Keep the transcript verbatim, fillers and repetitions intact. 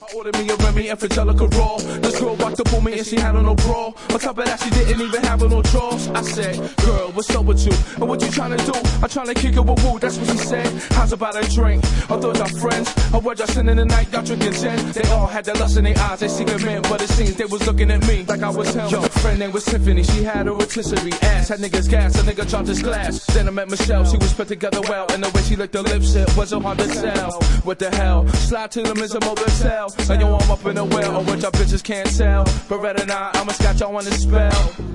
ordered me a Remy Evangelica Raw. This girl walked up on me and she had on no bra. On top of that, she didn't even have on no drawers. I said, girl, what's up with you? And what you tryna do? I'm tryna kick it with woo, that's what she said. How's about a drink? I thought y'all friends. I heard y'all sitting in the night, y'all drinking gin. They all had that lust in their eyes, they secret men. But it seems they was looking at me like I was him. Yo, a friend named was Tiffany, she had a rotisserie ass. Had niggas gas, a nigga dropped his glass. Then I met Michelle, she was put together well. And the way she licked her lips, it wasn't hard to tell. What the hell? Slide to the miserable motel. And yo, I'm up in the well, or what y'all bitches can't tell. Beretta nine, I'ma scotch y'all on the spell.